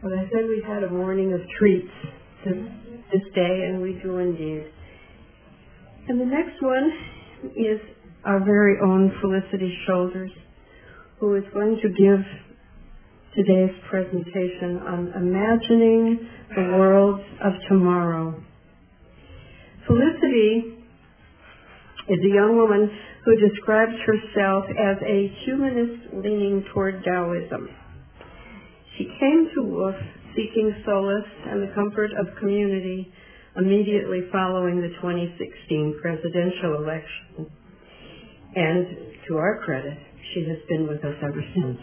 But I said we had a morning of treats this day, and we do indeed. And the next one is our very own Felicity Shoulders, who is going to give today's presentation on imagining the world of tomorrow. Felicity is a young woman who describes herself as a humanist leaning toward Taoism. She came to WWOOF seeking solace and the comfort of community immediately following the 2016 presidential election. And to our credit, she has been with us ever since.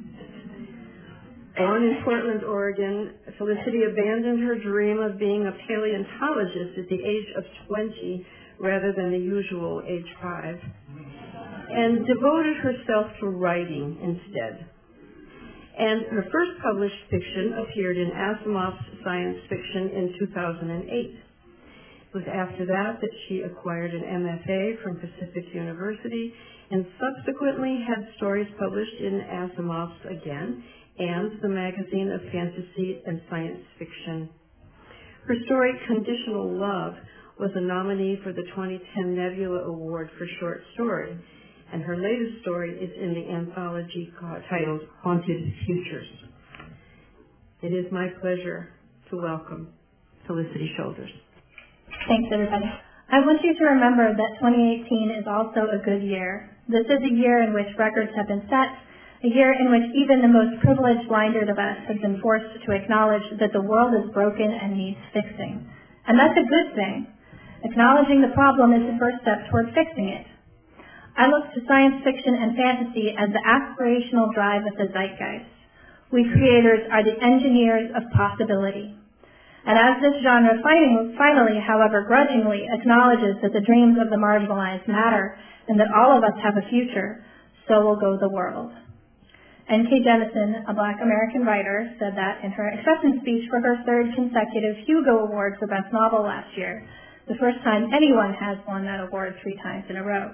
Born in Portland, Oregon, Felicity abandoned her dream of being a paleontologist at the age of 20 rather than the usual age 5, and devoted herself to writing instead. And her first published fiction appeared in Asimov's science fiction in 2008. It was after that she acquired an MFA from Pacific University and subsequently had stories published in Asimov's again and the Magazine of Fantasy and Science Fiction. Her story, Conditional Love, was a nominee for the 2010 Nebula Award for Short Story, and her latest story is in the anthology titled Haunted Futures. It is my pleasure to welcome Felicity Shoulders. Thanks, everybody. I want you to remember that 2018 is also a good year. This is a year in which records have been set, a year in which even the most privileged blinders of us have been forced to acknowledge that the world is broken and needs fixing. And that's a good thing. Acknowledging the problem is the first step toward fixing it. I look to science fiction and fantasy as the aspirational drive of the zeitgeist. We creators are the engineers of possibility. And as this genre finally, however grudgingly, acknowledges that the dreams of the marginalized matter and that all of us have a future, so will go the world. N.K. Jemisin, a Black American writer, said that in her acceptance speech for her third consecutive Hugo Award for Best Novel last year, the first time anyone has won that award 3 times in a row.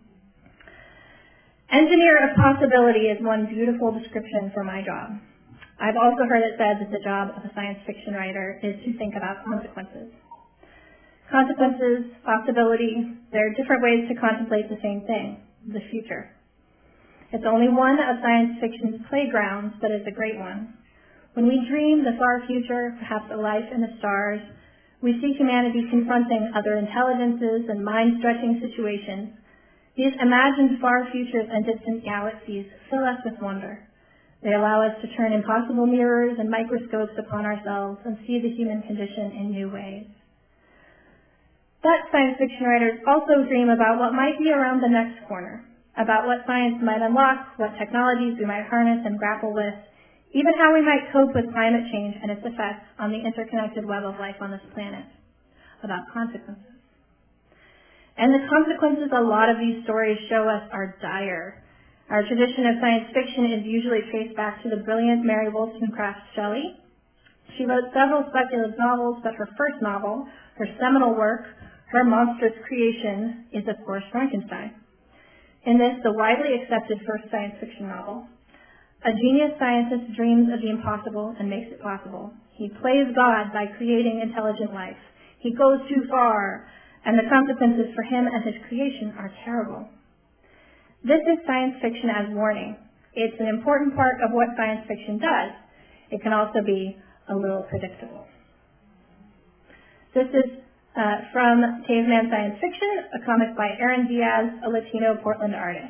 Engineer of possibility is one beautiful description for my job. I've also heard it said that the job of a science fiction writer is to think about consequences. Consequences, possibility, there are different ways to contemplate the same thing, the future. It's only one of science fiction's playgrounds, but it's a great one. When we dream the far future, perhaps a life in the stars, we see humanity confronting other intelligences and mind-stretching situations. These imagined far futures and distant galaxies fill us with wonder. They allow us to turn impossible mirrors and microscopes upon ourselves and see the human condition in new ways. But science fiction writers also dream about what might be around the next corner, about what science might unlock, what technologies we might harness and grapple with, even how we might cope with climate change and its effects on the interconnected web of life on this planet, about consequences. And the consequences a lot of these stories show us are dire. Our tradition of science fiction is usually traced back to the brilliant Mary Wollstonecraft Shelley. She wrote several speculative novels, but her first novel, her seminal work, her monstrous creation, is of course Frankenstein. In this, the widely accepted first science fiction novel, a genius scientist dreams of the impossible and makes it possible. He plays God by creating intelligent life. He goes too far, and the consequences for him and his creation are terrible. This is science fiction as warning. It's an important part of what science fiction does. It can also be a little predictable. This is from Caveman Science Fiction, a comic by Aaron Diaz, a Latino Portland artist.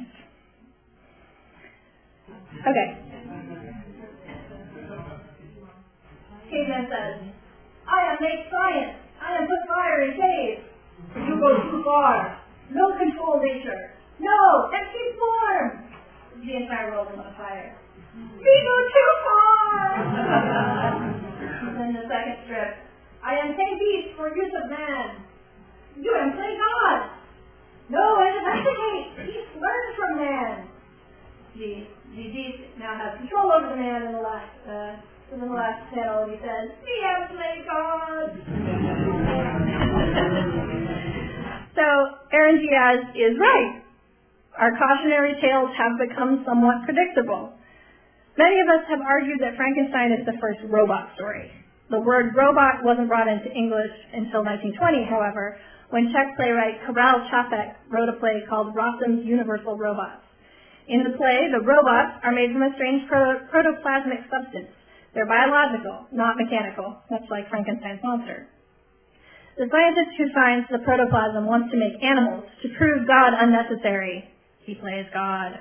Okay. Caveman says, I am make science. I am put fire in caves. You go too far. No control nature. No, and keep warm. The entire world is on fire. We go too far. Then the second strip. I am pay beast for use of man. You am play God. No, and investigate. Beast learn from man. The beast now has control over the man in the last panel. He says, we am play God. So Aaron Diaz is right. Our cautionary tales have become somewhat predictable. Many of us have argued that Frankenstein is the first robot story. The word robot wasn't brought into English until 1920, however, when Czech playwright Karel Čapek wrote a play called Rossum's Universal Robots. In the play, the robots are made from a strange protoplasmic substance. They're biological, not mechanical, much like Frankenstein's monster. The scientist who finds the protoplasm wants to make animals to prove God unnecessary. He plays God.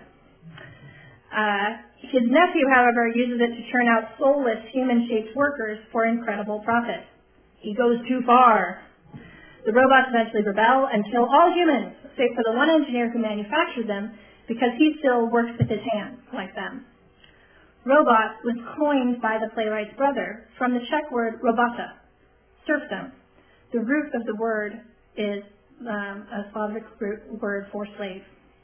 His nephew, however, uses it to turn out soulless human-shaped workers for incredible profit. He goes too far. The robots eventually rebel and kill all humans, save for the one engineer who manufactured them, because he still works with his hands, like them. Robot was coined by the playwright's brother from the Czech word robota, serfdom. The root of the word is a Slavic word for slave.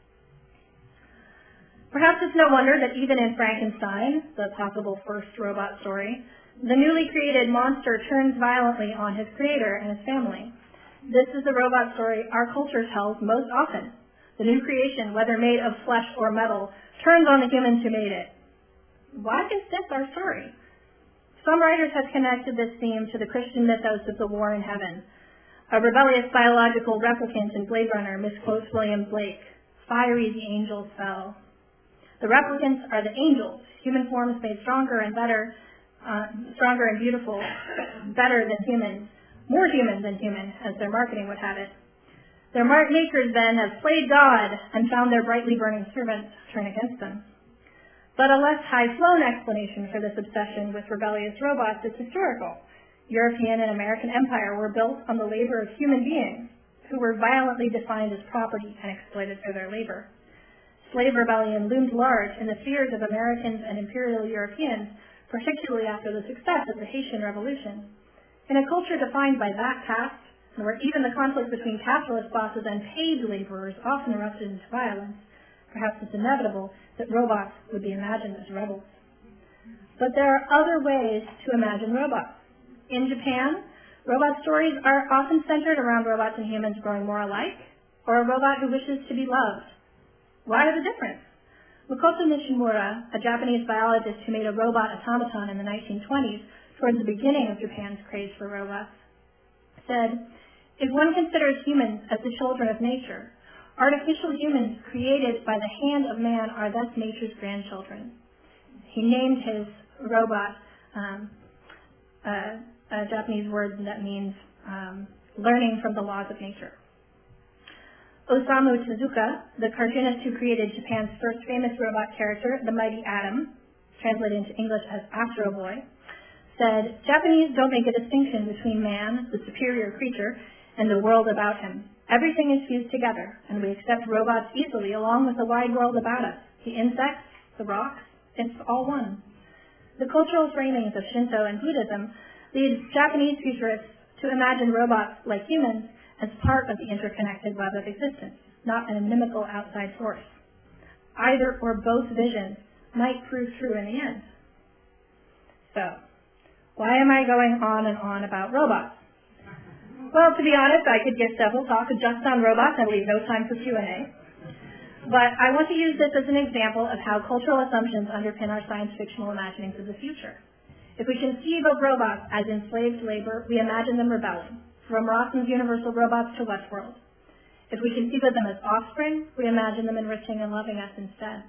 Perhaps it's no wonder that even in Frankenstein, the possible first robot story, the newly created monster turns violently on his creator and his family. This is the robot story our culture tells most often. The new creation, whether made of flesh or metal, turns on the humans who made it. Why is this our story? Some writers have connected this theme to the Christian mythos of the war in heaven. A rebellious biological replicant in Blade Runner misquotes William Blake, "Fiery the angels fell." The replicants are the angels, human forms made stronger and better, stronger and beautiful, better than humans, more human than human, as their marketing would have it. Their makers then have played God and found their brightly burning servants turn against them. But a less high-flown explanation for this obsession with rebellious robots is historical. European and American empire were built on the labor of human beings who were violently defined as property and exploited for their labor. Slave rebellion loomed large in the fears of Americans and imperial Europeans, particularly after the success of the Haitian Revolution. In a culture defined by that past, and where even the conflict between capitalist bosses and paid laborers often erupted into violence, perhaps it's inevitable that robots would be imagined as rebels. But there are other ways to imagine robots. In Japan, robot stories are often centered around robots and humans growing more alike, or a robot who wishes to be loved. Why the difference? Makoto Nishimura, a Japanese biologist who made a robot automaton in the 1920s, towards the beginning of Japan's craze for robots, said, "If one considers humans as the children of nature, artificial humans created by the hand of man are thus nature's grandchildren." He named his robot a Japanese word that means learning from the laws of nature. Osamu Tezuka, the cartoonist who created Japan's first famous robot character, the Mighty Atom, translated into English as Astro Boy, said, "Japanese don't make a distinction between man, the superior creature, and the world about him. Everything is fused together, and we accept robots easily along with the wide world about us. The insects, the rocks, it's all one." The cultural framings of Shinto and Buddhism lead Japanese futurists to imagine robots like humans as part of the interconnected web of existence, not an inimical outside force. Either or both visions might prove true in the end. So, why am I going on and on about robots? Well, to be honest, I could give several talks just on robots and leave no time for Q&A. But I want to use this as an example of how cultural assumptions underpin our science fictional imaginings of the future. If we conceive of robots as enslaved labor, we imagine them rebelling, from Rossum's Universal Robots to Westworld. If we conceive of them as offspring, we imagine them enriching and loving us instead.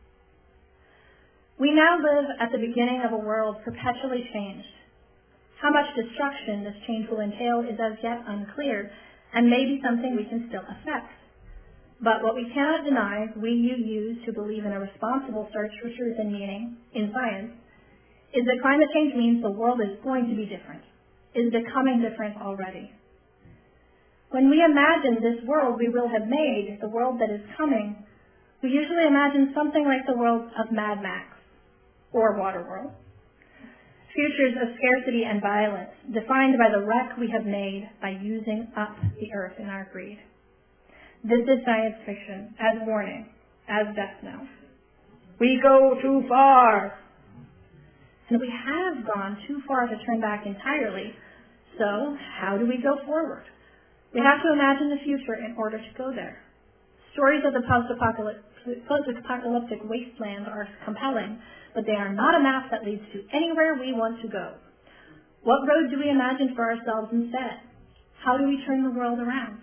We now live at the beginning of a world perpetually changed. How much destruction this change will entail is as yet unclear, and may be something we can still affect. But what we cannot deny, we use who believe in a responsible search for truth and meaning in science, is that climate change means the world is going to be different, is becoming different already. When we imagine this world we will have made, the world that is coming, we usually imagine something like the world of Mad Max or Waterworld. Futures of scarcity and violence, defined by the wreck we have made by using up the earth in our greed. This is science fiction, as warning, as death knell. We go too far. And we have gone too far to turn back entirely. So, how do we go forward? We have to imagine the future in order to go there. Stories of the post-apocalypse post-apocalyptic wasteland are compelling, but they are not a map that leads to anywhere we want to go. What road do we imagine for ourselves instead? How do we turn the world around?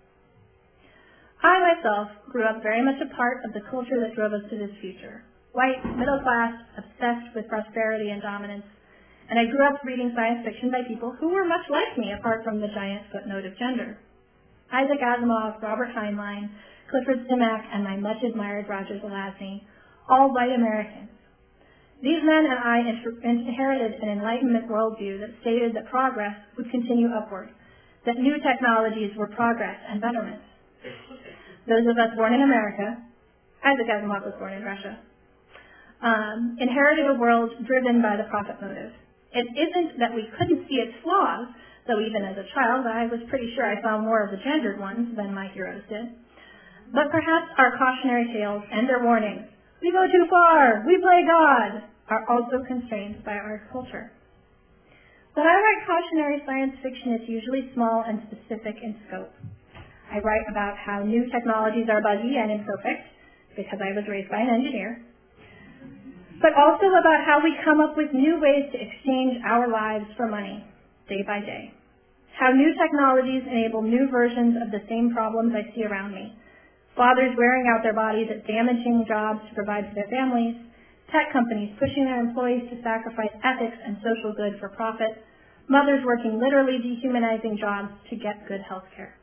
I myself grew up very much a part of the culture that drove us to this future. White, middle class, obsessed with prosperity and dominance. And I grew up reading science fiction by people who were much like me, apart from the giant footnote of gender. Isaac Asimov, Robert Heinlein, Clifford Simak, and my much-admired Roger Zelazny, all white Americans. These men and I inherited an Enlightenment worldview that stated that progress would continue upward, that new technologies were progress and betterment. Those of us born in America, Isaac Asimov was born in Russia, inherited a world driven by the profit motive. It isn't that we couldn't see its flaws, though even as a child I was pretty sure I saw more of the gendered ones than my heroes did. But perhaps our cautionary tales and their warnings, we go too far, we play God, are also constrained by our culture. When I write cautionary science fiction, it's usually small and specific in scope. I write about how new technologies are buggy and imperfect, because I was raised by an engineer, but also about how we come up with new ways to exchange our lives for money, day by day. How new technologies enable new versions of the same problems I see around me. Fathers wearing out their bodies at damaging jobs to provide for their families, tech companies pushing their employees to sacrifice ethics and social good for profit, mothers working literally dehumanizing jobs to get good health care.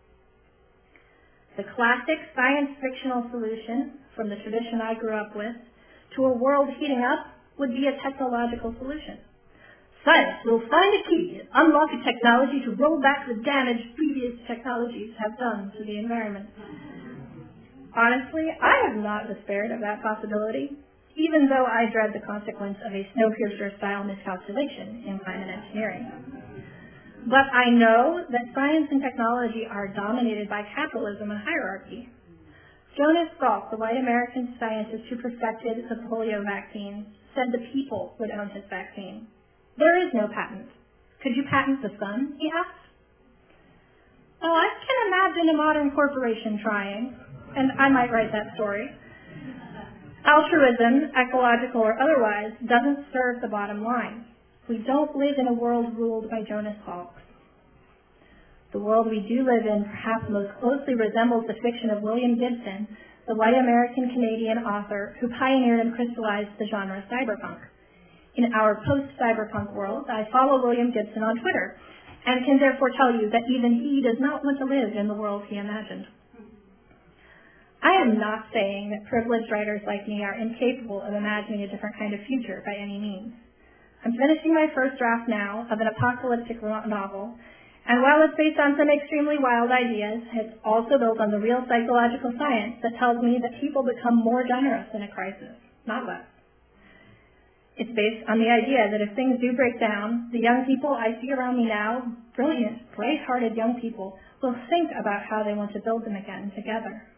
The classic science fictional solution from the tradition I grew up with to a world heating up would be a technological solution. Science will find a key and unlock a technology to roll back the damage previous technologies have done to the environment. Honestly, I have not despaired of that possibility, even though I dread the consequence of a Snowpiercer-style miscalculation in climate engineering. But I know that science and technology are dominated by capitalism and hierarchy. Jonas Salk, the white American scientist who perfected the polio vaccine, said the people would own his vaccine. There is no patent. Could you patent the sun, he asked. Well, I can imagine a modern corporation trying, and I might write that story. Altruism, ecological or otherwise, doesn't serve the bottom line. We don't live in a world ruled by Jonas Salk. The world we do live in perhaps most closely resembles the fiction of William Gibson, the white American-Canadian author who pioneered and crystallized the genre cyberpunk. In our post-cyberpunk world, I follow William Gibson on Twitter, and can therefore tell you that even he does not want to live in the world he imagined. I am not saying that privileged writers like me are incapable of imagining a different kind of future by any means. I'm finishing my first draft now of an apocalyptic novel, and while it's based on some extremely wild ideas, it's also built on the real psychological science that tells me that people become more generous in a crisis, not less. It's based on the idea that if things do break down, the young people I see around me now, brilliant, bright-hearted young people, will think about how they want to build them again together.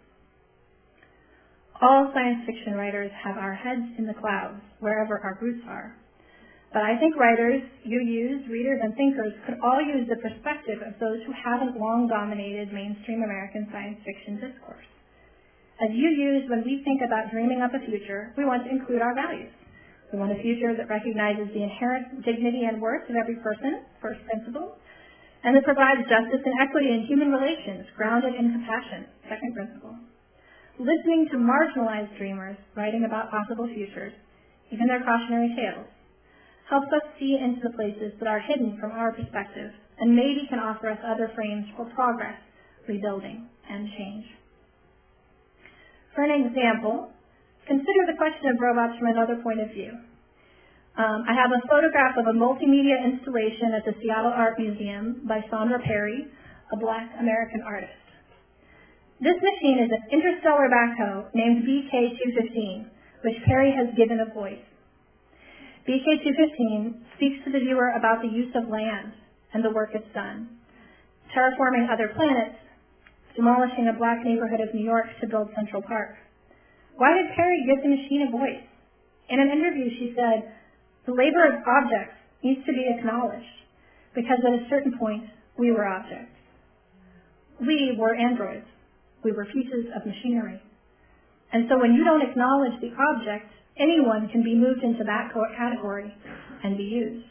All science fiction writers have our heads in the clouds, wherever our roots are. But I think writers, UUs, readers, and thinkers could all use the perspective of those who haven't long dominated mainstream American science fiction discourse. As UUs, when we think about dreaming up a future, we want to include our values. We want a future that recognizes the inherent dignity and worth of every person, first principle, and that provides justice and equity in human relations, grounded in compassion, second principle. Listening to marginalized dreamers writing about possible futures, even their cautionary tales, helps us see into the places that are hidden from our perspective and maybe can offer us other frames for progress, rebuilding, and change. For an example, consider the question of robots from another point of view. I have a photograph of a multimedia installation at the Seattle Art Museum by Sandra Perry, a Black American artist. This machine is an interstellar backhoe named BK215, which Perry has given a voice. BK215 speaks to the viewer about the use of land and the work it's done, terraforming other planets, demolishing a black neighborhood of New York to build Central Park. Why did Perry give the machine a voice? In an interview, she said, "The labor of objects needs to be acknowledged, because at a certain point, we were objects. We were androids. We were pieces of machinery. And so when you don't acknowledge the object, anyone can be moved into that category and be used.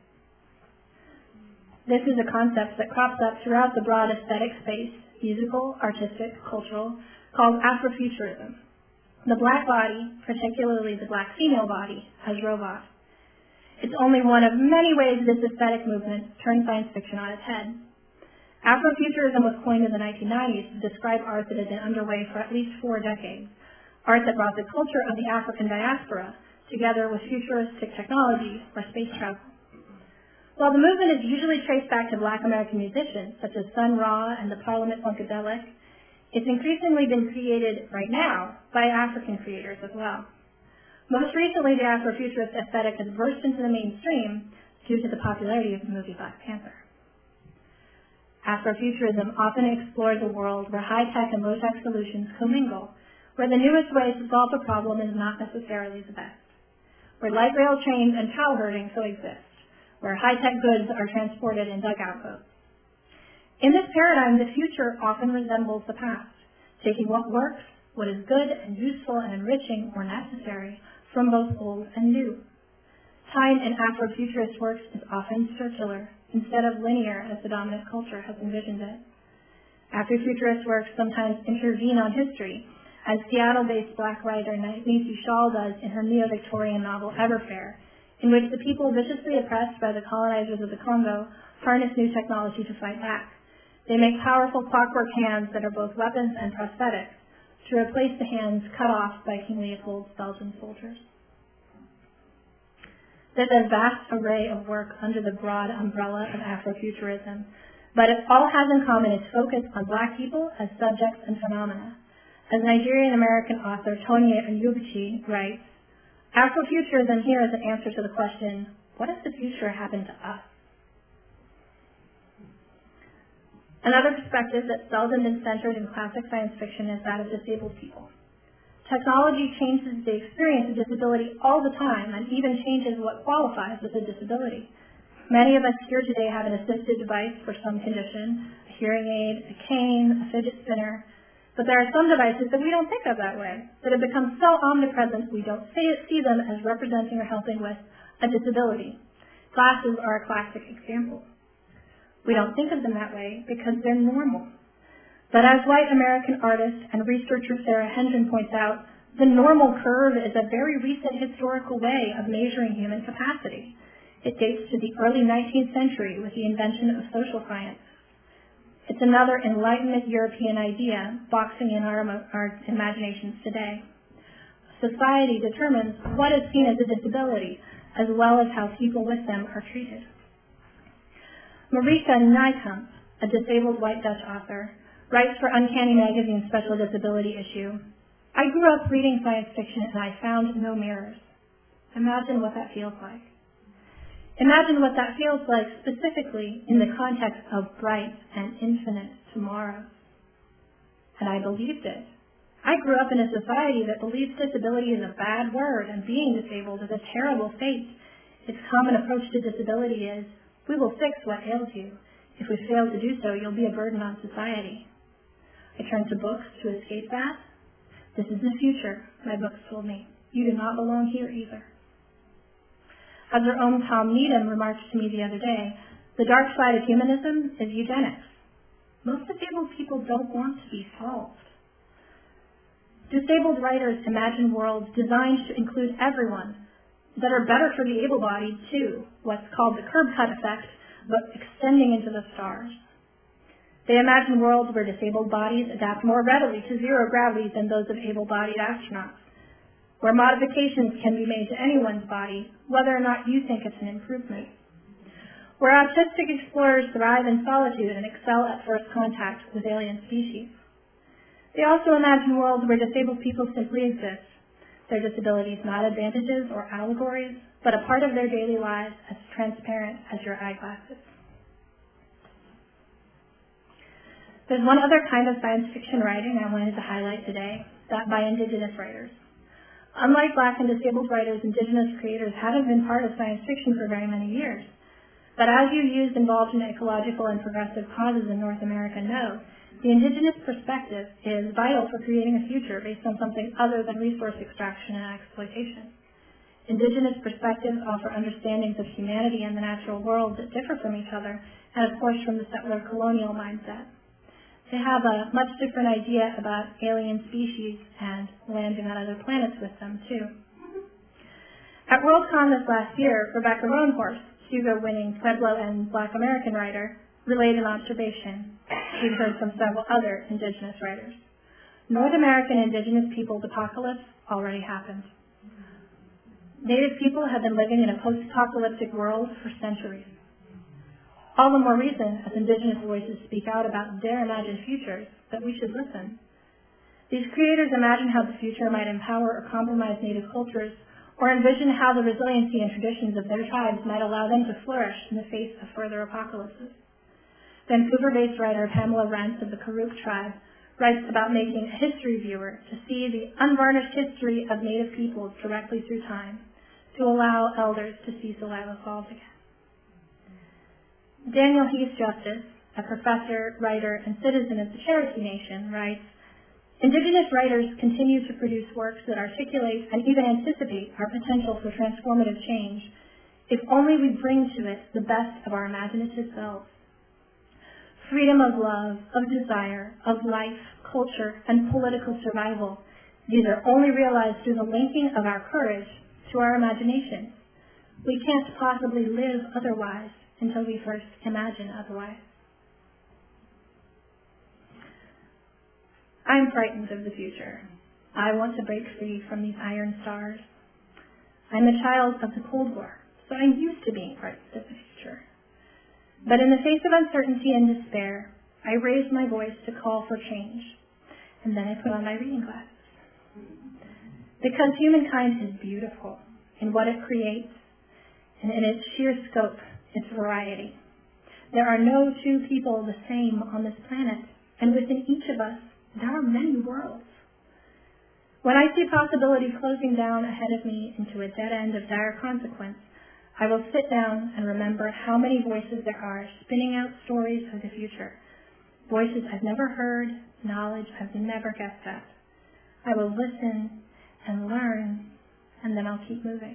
This is a concept that crops up throughout the broad aesthetic space, musical, artistic, cultural, called Afrofuturism. The black body, particularly the black female body, as robot. It's only one of many ways this aesthetic movement turned science fiction on its head. Afrofuturism was coined in the 1990s to describe art that had been underway for at least 4 decades, art that brought the culture of the African diaspora together with futuristic technology or space travel. While the movement is usually traced back to Black American musicians, such as Sun Ra and the Parliament Funkadelic, it's increasingly been created right now by African creators as well. Most recently, the Afrofuturist aesthetic has burst into the mainstream due to the popularity of the movie Black Panther. Afrofuturism often explores a world where high-tech and low-tech solutions commingle, where the newest way to solve a problem is not necessarily the best, where light rail trains and cow herding coexist, where high-tech goods are transported in dugout boats. In this paradigm, the future often resembles the past, taking what works, what is good and useful and enriching or necessary from both old and new. Time in Afrofuturist works is often circular instead of linear as the dominant culture has envisioned it. Afrofuturist works sometimes intervene on history, as Seattle-based Black writer Nisi Shawl does in her neo-Victorian novel Everfair, in which the people viciously oppressed by the colonizers of the Congo harness new technology to fight back. They make powerful clockwork hands that are both weapons and prosthetics to replace the hands cut off by King Leopold's Belgian soldiers. There's a vast array of work under the broad umbrella of Afrofuturism, but it all has in common its focus on Black people as subjects and phenomena. As Nigerian-American author Tonya Onyebuchi writes, Afrofuturism here is an answer to the question, what if the future happened to us? Another perspective that's seldom been centered in classic science fiction is that of disabled people. Technology changes the experience of disability all the time and even changes what qualifies as a disability. Many of us here today have an assisted device for some condition, a hearing aid, a cane, a fidget spinner, but there are some devices that we don't think of that way, that have become so omnipresent we don't see them as representing or helping with a disability. Glasses are a classic example. We don't think of them that way because they're normal. But as white American artist and researcher Sarah Hendren points out, the normal curve is a very recent historical way of measuring human capacity. It dates to the early 19th century with the invention of social science. It's another Enlightenment European idea boxing in our imaginations today. Society determines what is seen as a disability, as well as how people with them are treated. Marika Nijkamp, a disabled white Dutch author, writes for Uncanny Magazine's Special Disability issue, I grew up reading science fiction and I found no mirrors. Imagine what that feels like. Imagine what that feels like specifically in the context of bright and infinite tomorrows. And I believed it. I grew up in a society that believes disability is a bad word and being disabled is a terrible fate. Its common approach to disability is, we will fix what ails you. If we fail to do so, you'll be a burden on society. I turned to books to escape that. This is the future, my books told me. You do not belong here either. As our own Tom Needham remarked to me the other day, the dark side of humanism is eugenics. Most disabled people don't want to be solved. Disabled writers imagine worlds designed to include everyone, that are better for the able-bodied too, what's called the curb cut effect, but extending into the stars. They imagine worlds where disabled bodies adapt more readily to zero gravity than those of able-bodied astronauts, where modifications can be made to anyone's body, whether or not you think it's an improvement, where autistic explorers thrive in solitude and excel at first contact with alien species. They also imagine worlds where disabled people simply exist, their disabilities not advantages or allegories, but a part of their daily lives as transparent as your eyeglasses. There's one other kind of science fiction writing I wanted to highlight today, that by Indigenous writers. Unlike Black and disabled writers, Indigenous creators haven't been part of science fiction for very many years. But as you youth involved in ecological and progressive causes in North America know, The indigenous perspective is vital for creating a future based on something other than resource extraction and exploitation. Indigenous perspectives offer understandings of humanity and the natural world that differ from each other, and of course from the settler colonial mindset. They have a much different idea about alien species and landing on other planets with them, too. At Worldcon this last year, Rebecca Roanhorse, Hugo-winning Pueblo and Black American writer, relayed an observation we've heard from several other indigenous writers. North American indigenous peoples' apocalypse already happened. Native people have been living in a post-apocalyptic world for centuries. All the more reason, as indigenous voices speak out about their imagined futures, that we should listen. These creators imagine how the future might empower or compromise native cultures, or envision how the resiliency and traditions of their tribes might allow them to flourish in the face of further apocalypses. Vancouver-based writer Pamela Rentz of the Karuk tribe writes about making a history viewer to see the unvarnished history of native peoples directly through time, to allow elders to see Celebes Falls again. Daniel Heath Justice, a professor, writer, and citizen of the Cherokee Nation, writes, Indigenous writers continue to produce works that articulate and even anticipate our potential for transformative change, if only we bring to it the best of our imaginative selves. Freedom of love, of desire, of life, culture, and political survival, these are only realized through the linking of our courage to our imagination. We can't possibly live otherwise until we first imagine otherwise. I'm frightened of the future. I want to break free from these iron stars. I'm a child of the Cold War, so I'm used to being frightened of the future. But in the face of uncertainty and despair, I raised my voice to call for change, and then I put on my reading glasses. Because humankind is beautiful in what it creates, and in its sheer scope, its variety. There are no two people the same on this planet, and within each of us, there are many worlds. When I see possibility closing down ahead of me into a dead end of dire consequence, I will sit down and remember how many voices there are spinning out stories of the future. Voices I've never heard, knowledge I've never guessed at. I will listen and learn, and then I'll keep moving.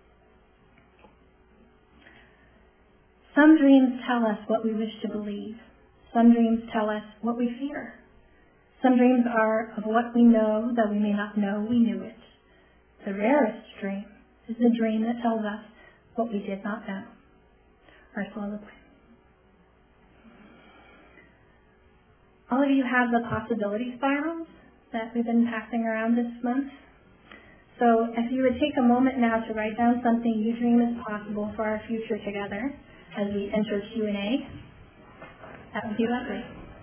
Some dreams tell us what we wish to believe. Some dreams tell us what we fear. Some dreams are of what we know, though we may not know we knew it. The rarest dream is the dream that tells us what we did not know. Ursula Le Guin. All of you have the possibility spirals that we've been passing around this month. So if you would take a moment now to write down something you dream is possible for our future together as we enter Q&A, that would be lovely.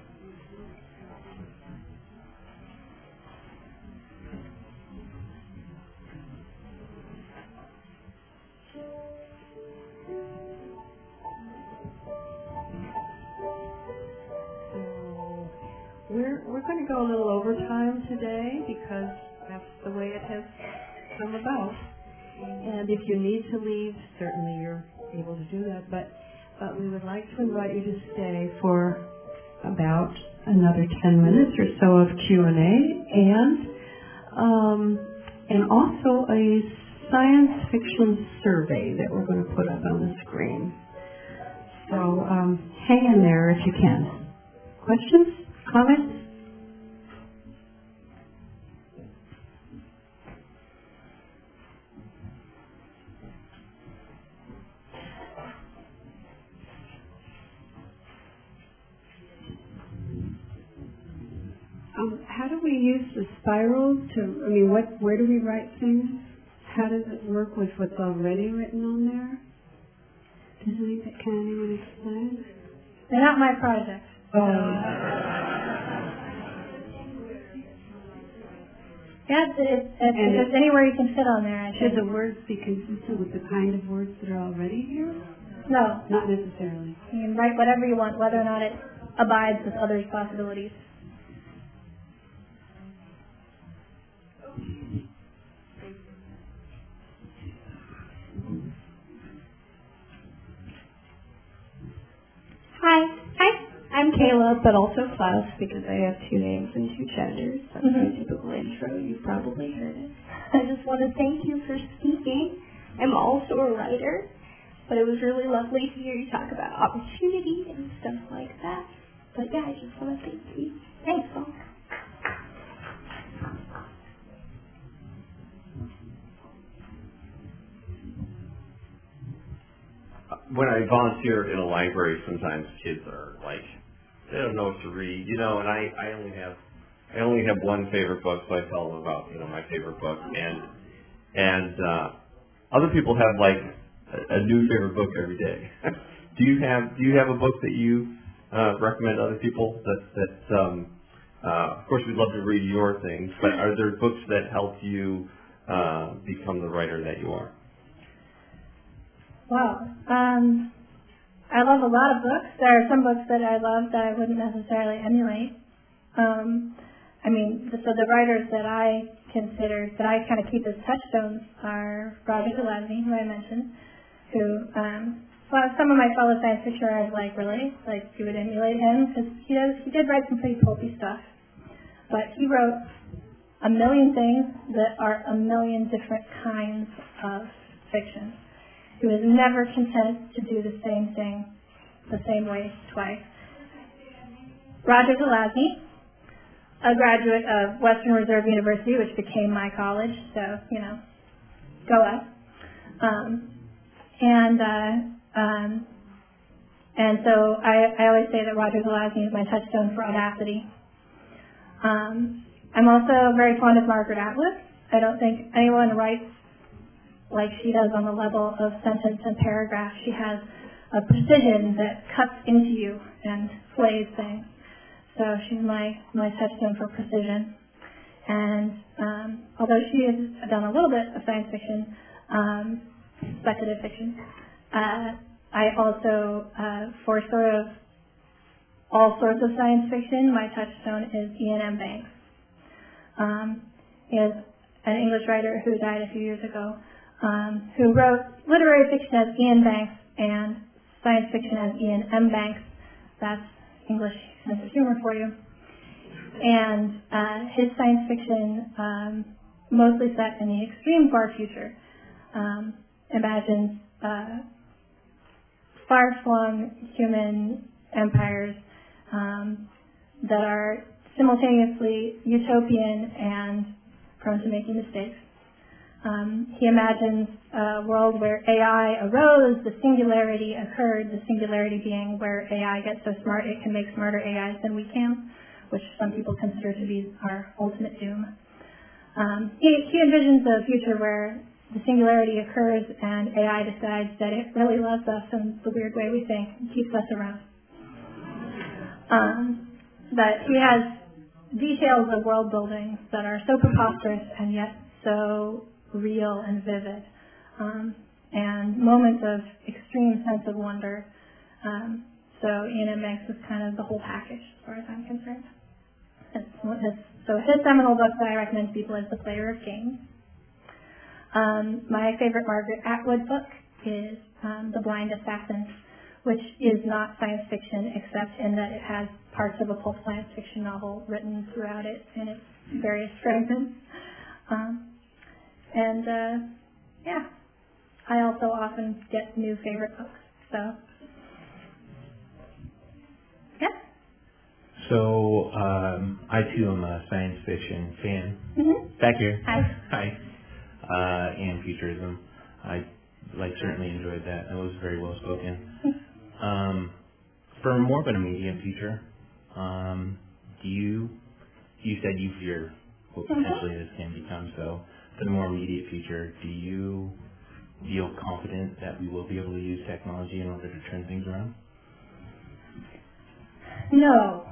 We're going to go a little overtime today because that's the way it has come about. And if you need to leave, certainly you're able to do that. But we would like to invite you to stay for about another 10 minutes or so of Q&A and also a science fiction survey that we're going to put up on the screen. So hang in there if you can. Questions? Comments? How do we use the spiral to, where do we write things? How does it work with what's already written on there? Can anyone explain? They're not my project. Yeah, if there's anywhere you can fit on there, I think. Should the words be consistent with the kind of words that are already here? No. Not necessarily. You can write whatever you want, whether or not it abides with others' possibilities. Hi, I'm Caleb, but also Klaus, because I have two names and two genders. That's my typical intro. You've probably heard it. I just want to thank you for speaking. I'm also a writer, but it was really lovely to hear you talk about opportunity and stuff like that. But yeah, I just want to thank you. Thanks, all. When I volunteer in a library, sometimes kids are like, they don't know what to read, and I only have one favorite book, so I tell them about, my favorite book, and other people have like a new favorite book every day. Do you have a book that you recommend to other people that of course we'd love to read your things, but are there books that help you become the writer that you are? Well, I love a lot of books. There are some books that I love that I wouldn't necessarily emulate. So the writers that I consider, that I kind of keep as touchstones are Roger Zelazny, who I mentioned, who, some of my fellow science fiction writers really? Like, you would emulate him, because he did write some pretty pulpy stuff. But he wrote a million things that are a million different kinds of fiction. He was never content to do the same thing the same way twice. Roger Zelazny, a graduate of Western Reserve University, which became my college, so, go us. And so I always say that Roger Zelazny is my touchstone for audacity. I'm also very fond of Margaret Atwood. I don't think anyone writes like she does on the level of sentence and paragraph. She has a precision that cuts into you and flays things. So she's my touchstone for precision. And although she has done a little bit of science fiction, speculative fiction, I also, for sort of all sorts of science fiction, my touchstone is Iain M. Banks. He is an English writer who died a few years ago, who wrote literary fiction as Iain Banks and science fiction as Iain M. Banks. That's English sense of humor for you. And his science fiction, mostly set in the extreme far future, imagines far-flung human empires that are simultaneously utopian and prone to making mistakes. He imagines a world where AI arose, the singularity occurred, the singularity being where AI gets so smart it can make smarter AIs than we can, which some people consider to be our ultimate doom. He envisions a future where the singularity occurs and AI decides that it really loves us in the weird way we think and keeps us around. But he has details of world building that are so preposterous and yet so real and vivid, and moments of extreme sense of wonder. So Iain M. Banks is kind of the whole package as far as I'm concerned. So his seminal book that I recommend to people is The Player of Games. My favorite Margaret Atwood book is The Blind Assassin, which is not science fiction except in that it has parts of a pulp science fiction novel written throughout it in its various fragments. I also often get new favorite books. So, yeah. So, I too am a science fiction fan. Mm-hmm. Back here. Hi. Hi. And futurism. I certainly enjoyed that. It was very well spoken. For more of an immediate future, you said you fear what potentially this can become. So, for the more immediate future, do you feel confident that we will be able to use technology in order to turn things around? No.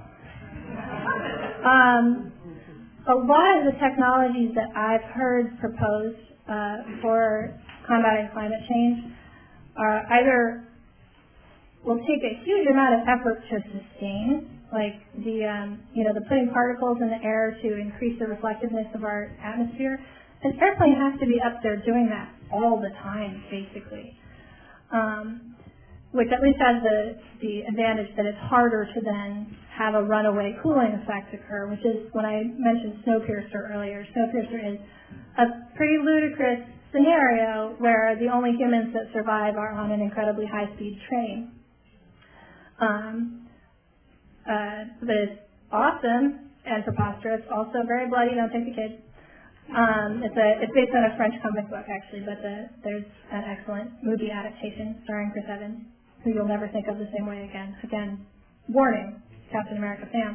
A lot of the technologies that I've heard proposed for combating climate change are either will take a huge amount of effort to sustain, like the putting particles in the air to increase the reflectiveness of our atmosphere. An airplane has to be up there doing that all the time, basically. which at least has the advantage that it's harder to then have a runaway cooling effect occur, which is when I mentioned Snowpiercer earlier. Snowpiercer is a pretty ludicrous scenario where the only humans that survive are on an incredibly high-speed train. But it's awesome and preposterous, also very bloody, don't take the kids. It's based on a French comic book, actually, but there's an excellent movie adaptation starring Chris Evans, who you'll never think of the same way again. Again, warning, Captain America fan.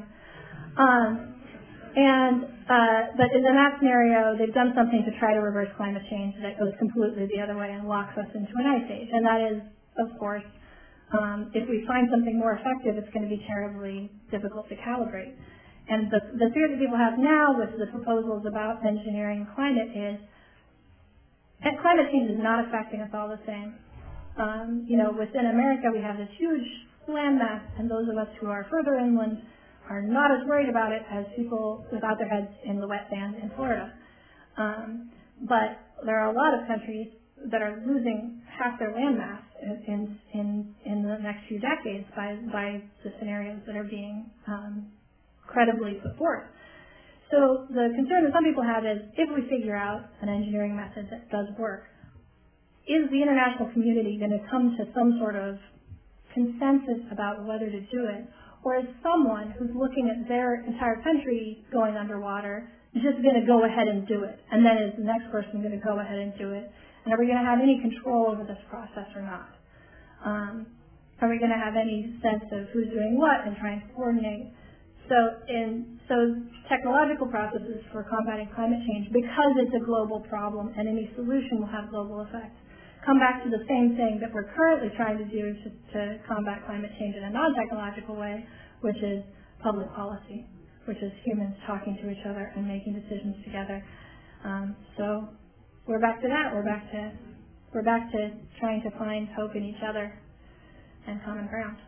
But in that scenario, they've done something to try to reverse climate change that goes completely the other way and locks us into an ice age. And that is, of course, if we find something more effective, it's going to be terribly difficult to calibrate. And the fear that people have now with the proposals about engineering climate is that climate change is not affecting us all the same. Within America, we have this huge landmass, and those of us who are further inland are not as worried about it as people without their heads in the wet sand in Florida. But there are a lot of countries that are losing half their landmass in the next few decades by the scenarios that are being credibly put forth. So the concern that some people have is, if we figure out an engineering method that does work, is the international community going to come to some sort of consensus about whether to do it? Or is someone who's looking at their entire country going underwater just going to go ahead and do it? And then is the next person going to go ahead and do it? And are we going to have any control over this process or not? Are we going to have any sense of who's doing what and trying to coordinate? So technological processes for combating climate change, because it's a global problem and any solution will have global effects, come back to the same thing that we're currently trying to do to combat climate change in a non-technological way, which is public policy, which is humans talking to each other and making decisions together. So we're back to that. We're back to trying to find hope in each other and common ground.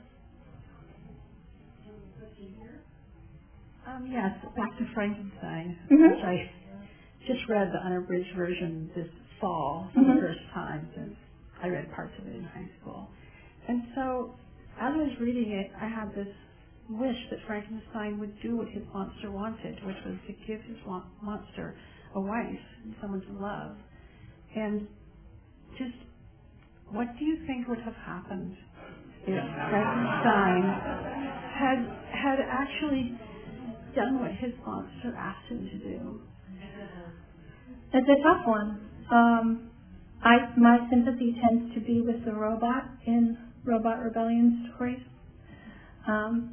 Yes, back to Frankenstein, Mm-hmm. which I just read the unabridged version this fall for the first time since I read parts of it in high school. And so, as I was reading it, I had this wish that Frankenstein would do what his monster wanted, which was to give his monster a wife and someone to love. And just, what do you think would have happened if Frankenstein had actually done what his monster asked him to do? It's a tough one. My sympathy tends to be with the robot in Robot Rebellion stories. I'm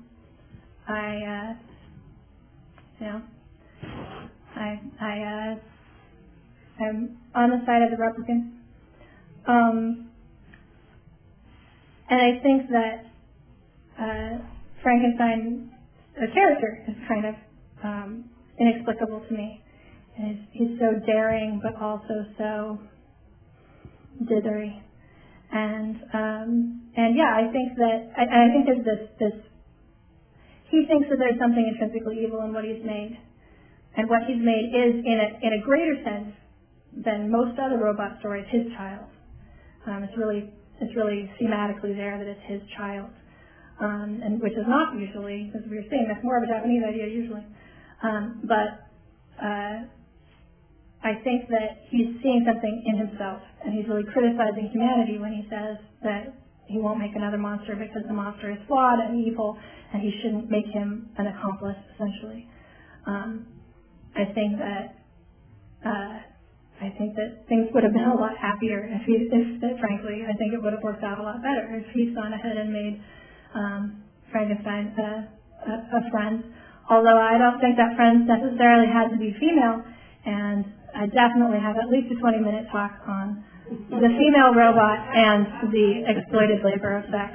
on the side of the replicants. And I think that Frankenstein, the character, is kind of inexplicable to me. He's so daring, but also so dithery. And yeah, I think there's this. He thinks that there's something intrinsically evil in what he's made, and what he's made is, in a greater sense than most other robot stories, his child. It's really thematically there that it's his child, and which is not usually, as we were saying, that's more of a Japanese idea usually. But I think that he's seeing something in himself, and he's really criticizing humanity when he says that he won't make another monster because the monster is flawed and evil, and he shouldn't make him an accomplice, essentially. I think that things would have been a lot happier if frankly, I think it would have worked out a lot better if he'd gone ahead and made Frankenstein a friend. Although I don't think that friend necessarily had to be female, and I definitely have at least a 20-minute talk on the female robot and the exploited labor of sex.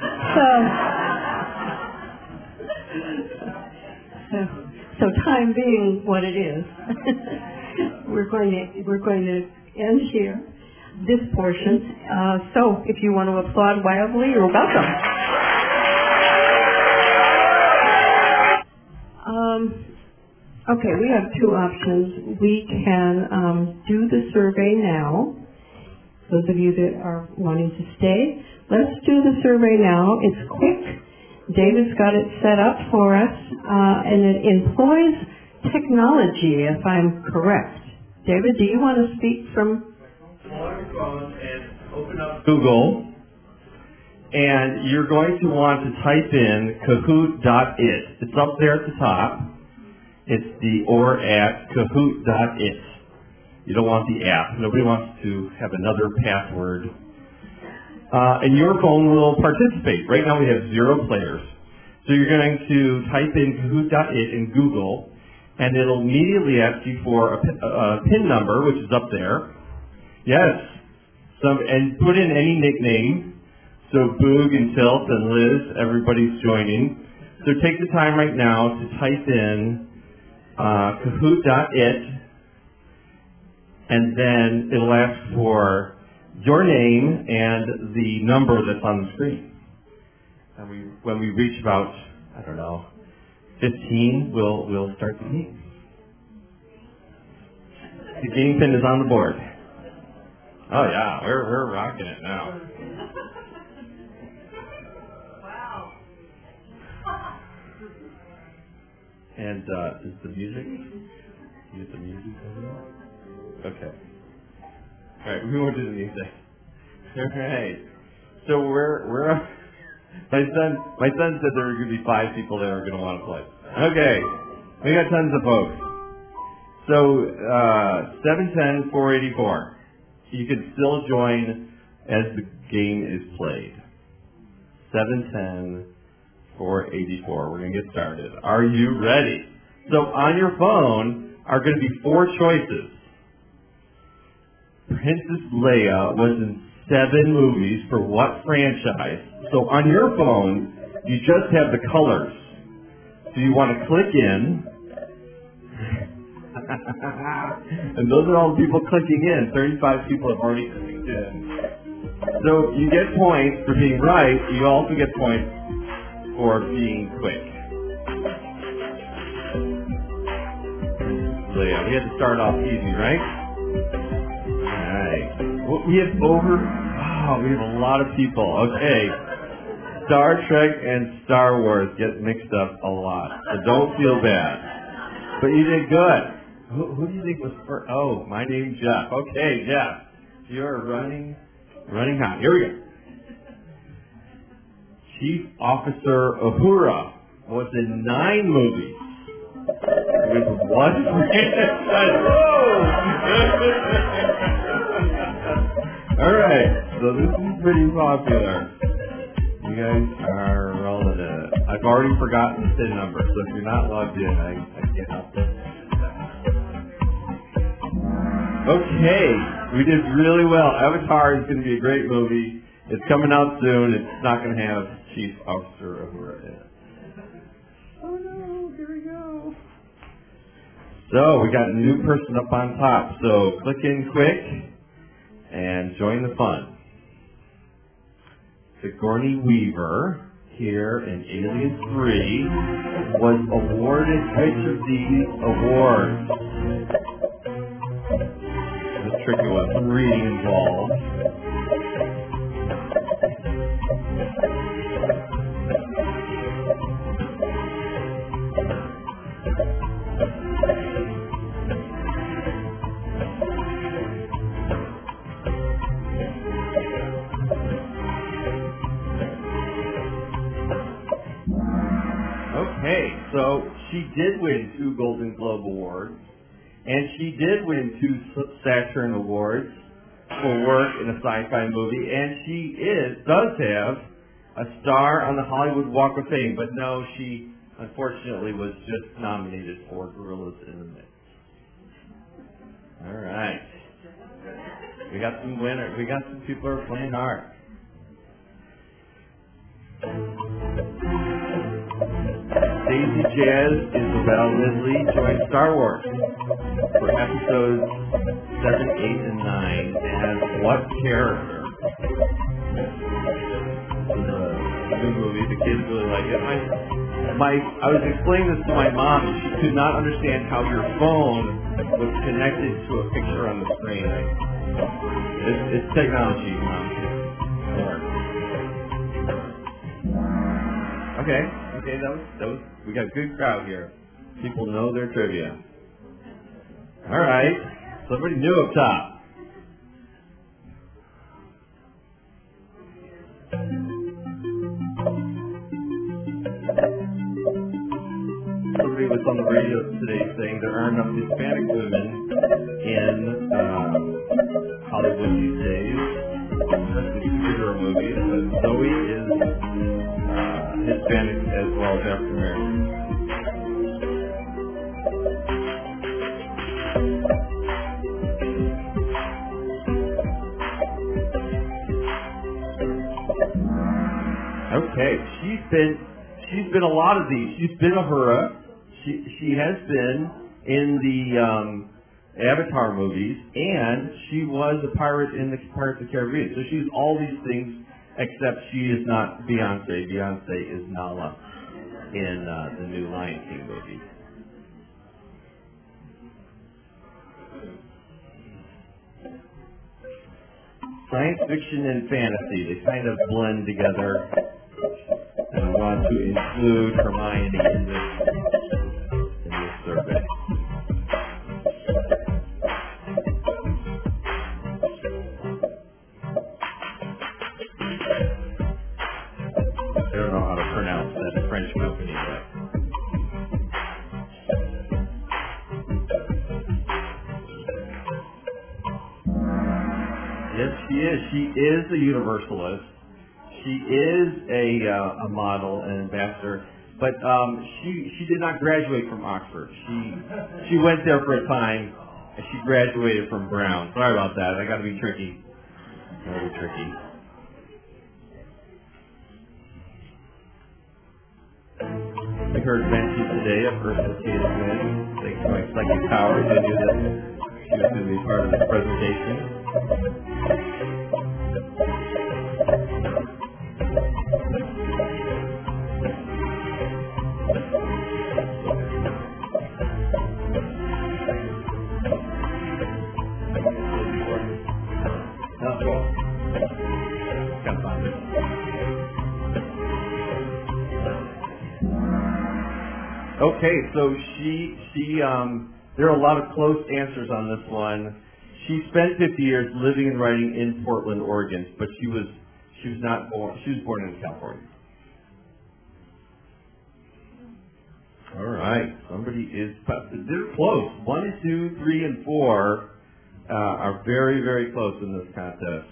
So time being what it is, we're going to end here this portion. So if you want to applaud wildly, you're welcome. Okay, we have two options. We can do the survey now, those of you that are wanting to stay. Let's do the survey now. It's quick. David's got it set up for us, and it employs technology, if I'm correct. David, do you want to speak from... Pull out your phone and open up Google, and you're going to want to type in Kahoot.it. It's up there at the top. It's the or at Kahoot.it. You don't want the app. Nobody wants to have another password. And your phone will participate. Right now we have 0 players. So you're going to type in Kahoot.it in Google, and it'll immediately ask you for a PIN number, which is up there. Yes. And put in any nickname. So Boog and Tilt and Liz, everybody's joining. So take the time right now to type in Kahoot.it, and then it'll ask for your name and the number that's on the screen. And when we reach about, 15, we'll start the game. The game pin is on the board. Oh yeah, we're rocking it now. Wow. And is the music? You get the music over there? Okay. All right, we won't do the music. All right. So we're my son said there were going to be 5 people that are going to want to play. Okay, we got tons of folks. So 710-484. You can still join as the game is played. 710-484. We're going to get started. Are you ready? So on your phone are going to be 4 choices. Princess Leia was in 7 movies for what franchise? So on your phone, you just have the colors. So you want to click in. And those are all the people clicking in. 35 people have already clicked in. So you get points for being right. You also get points for being quick. So yeah, we had to start off easy, right? Alright. Well, we have a lot of people. Okay. Star Trek and Star Wars get mixed up a lot. So don't feel bad. But you did good. Who do you think was first? Oh, my name's Jeff. Okay, Jeff. You're running hot. Here we go. Chief Officer Uhura was in 9 movies. With what franchise? All right, so this is pretty popular. You guys are rolling it. I've already forgotten the PIN number, so if you're not logged in, I can't help it. Okay, we did really well. Avatar is going to be a great movie. It's coming out soon. It's not going to have Chief Officer Uhura in it. Oh no, here we go. So we got a new person up on top. So click in quick and join the fun. Sigourney Weaver, here in Alien 3, was awarded which of these awards? This is a tricky one. Some reading involved. Okay, so she did win 2 Golden Globe Awards, and she did win 2 Saturn Awards for work in a sci-fi movie, and she does have a star on the Hollywood Walk of Fame, but no, she unfortunately was just nominated for Gorillas in the Mix. All right. We got some winners. We got some people who are playing hard. Daisy Jazz Isabel Lidley joined Star Wars for episodes 7, 8, and 9 as what character? This is a new movie. The kids really like it. I was explaining this to my mom, and she could not understand how your phone was connected to a picture on the screen. It's technology, Mom. Okay, that was, we got a good crowd here. People know their trivia. All right, somebody new up top. Somebody was on the radio today saying there aren't enough Hispanic women in Hollywood these days, especially superhero movies, but Zoe is Hispanic as well as African American. Okay, she's been a lot of these. She's been Uhura. She has been in the Avatar movies, and she was a pirate in the Pirates of the Caribbean. So she's all these things, except she is not Beyonce. Beyonce is Nala in the new Lion King movie. Science fiction and fantasy, they kind of blend together. And I want to include Hermione in this survey. I don't know how to pronounce that French company, but yes, she is. She is a universalist. She is a model and ambassador, but she did not graduate from Oxford. She went there for a time, and she graduated from Brown. Sorry about that. I got to be tricky. I heard Benji today, a first associated win. Thanks to my psychic powers, I knew that she was going to be part of this presentation. Okay, so there are a lot of close answers on this one. She spent 50 years living and writing in Portland, Oregon, but she was born in California. All right, somebody is, they're close. 1, 2, 3, and 4 are very, very close in this contest.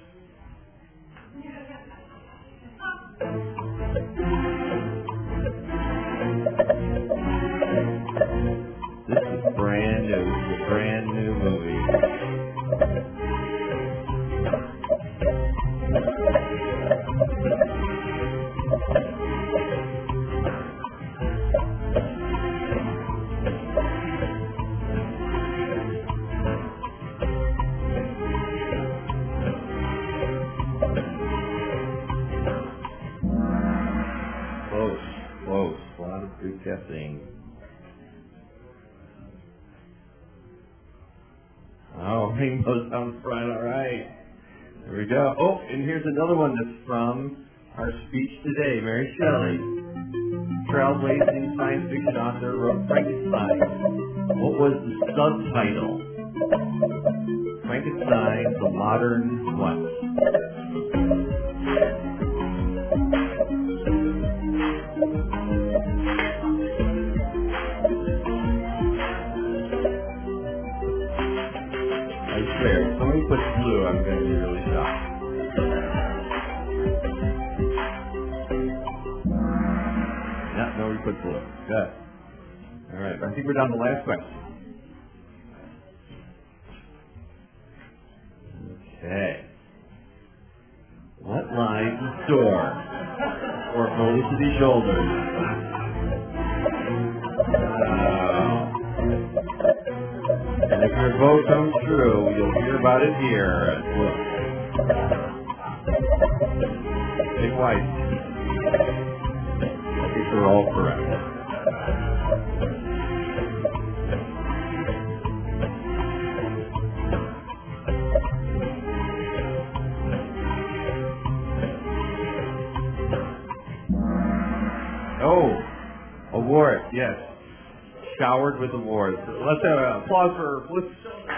This is brand new. This is a brand new movie. Close. A lot of good guessing. Oh, Rainbow sounds right, all right. There we go. Oh, and here's another one that's from our speech today, Mary Shelley. Trailblazing science fiction author wrote Frankenstein. What was the subtitle? Frankenstein, the modern what? If somebody puts blue, I'm going to be really shocked. Yeah, nobody put blue. Good. All right, I think we're down to the last question. Okay. What lies in store for Felicity Shoulders? And if your vote comes true, you'll hear about it here. Big White. I think we're all correct. Oh, awards, yes. Showered with awards. Let's have an applause for